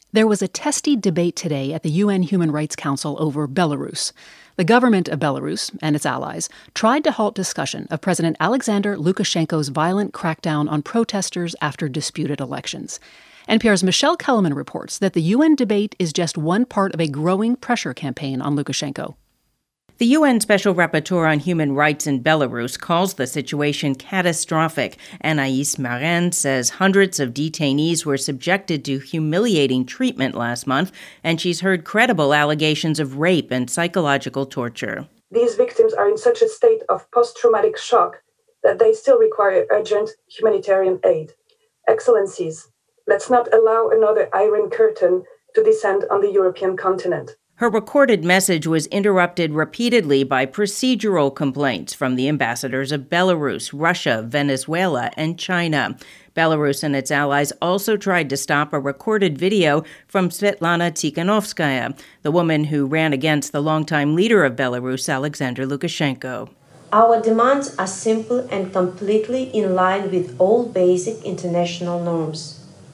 There was a testy debate today at the UN Human Rights Council over Belarus. The government of Belarus and its allies tried to halt discussion of President Alexander Lukashenko's violent crackdown on protesters after disputed elections. NPR's Michelle Kellerman reports that the UN debate is just one part of a growing pressure campaign on Lukashenko. The UN Special Rapporteur on Human Rights in Belarus calls the situation catastrophic. Anaïs Marin says hundreds of detainees were subjected to humiliating treatment last month, and she's heard credible allegations of rape and psychological torture. These victims are in such a state of post-traumatic shock that they still require urgent humanitarian aid. Excellencies, let's not allow another Iron Curtain to descend on the European continent. Her recorded message was interrupted repeatedly by procedural complaints from the ambassadors of Belarus, Russia, Venezuela, and China. Belarus and its allies also tried to stop a recorded video from Svetlana Tikhanovskaya, the woman who ran against the longtime leader of Belarus, Alexander Lukashenko. Our demands are simple and completely in line with all basic international norms.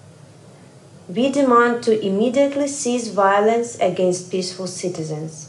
We demand to immediately cease violence against peaceful citizens.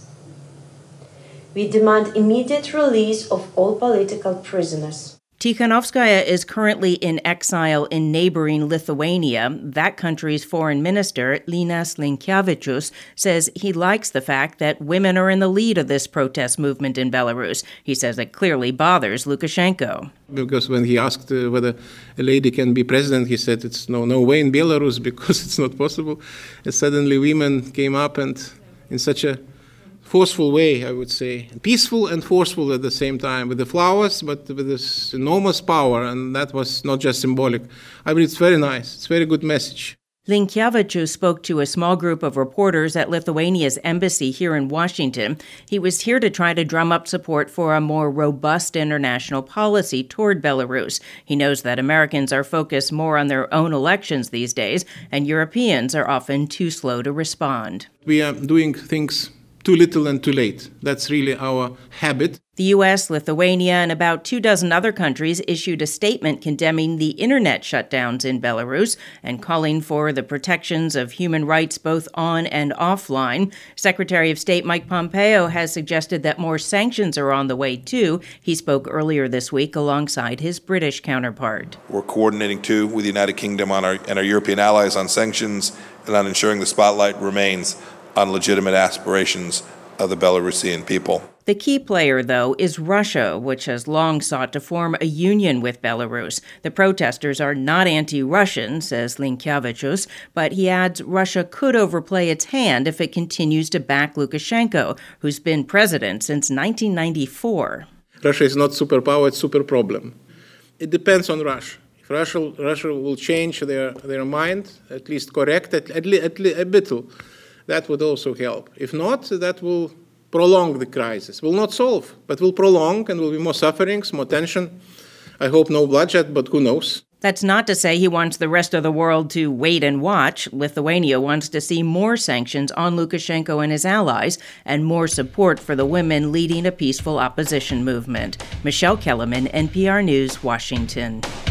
We demand immediate release of all political prisoners. Tikhanovskaya is currently in exile in neighboring Lithuania. That country's foreign minister, Linas Linkevičius, says he likes the fact that women are in the lead of this protest movement in Belarus. He says it clearly bothers Lukashenko. Because when he asked whether a lady can be president, he said it's no way in Belarus because it's not possible. And suddenly women came up and in such a forceful way, I would say. Peaceful and forceful at the same time, with the flowers, but with this enormous power, and that was not just symbolic. I mean, it's very nice. It's a very good message. Linkevičius spoke to a small group of reporters at Lithuania's embassy here in Washington. He was here to try to drum up support for a more robust international policy toward Belarus. He knows that Americans are focused more on their own elections these days, and Europeans are often too slow to respond. We are doing things too little and too late. That's really our habit. The U.S., Lithuania, and about 24 other countries issued a statement condemning the internet shutdowns in Belarus and calling for the protections of human rights both on and offline. Secretary of State Mike Pompeo has suggested that more sanctions are on the way, too. He spoke earlier this week alongside his British counterpart. We're coordinating, too, with the United Kingdom and our European allies on sanctions and on ensuring the spotlight remains on legitimate aspirations of the Belarusian people. The key player, though, is Russia, which has long sought to form a union with Belarus. The protesters are not anti-Russian, says Linkevičius, but he adds Russia could overplay its hand if it continues to back Lukashenko, who's been president since 1994. Russia is not superpower, it's super problem. It depends on Russia. If Russia will change their mind, at least correct it a little, that would also help. If not, that will prolong the crisis. Will not solve, but will prolong and will be more sufferings, more tension. I hope no bloodshed, but who knows? That's not to say he wants the rest of the world to wait and watch. Lithuania wants to see more sanctions on Lukashenko and his allies and more support for the women leading a peaceful opposition movement. Michelle Kellerman, NPR News, Washington.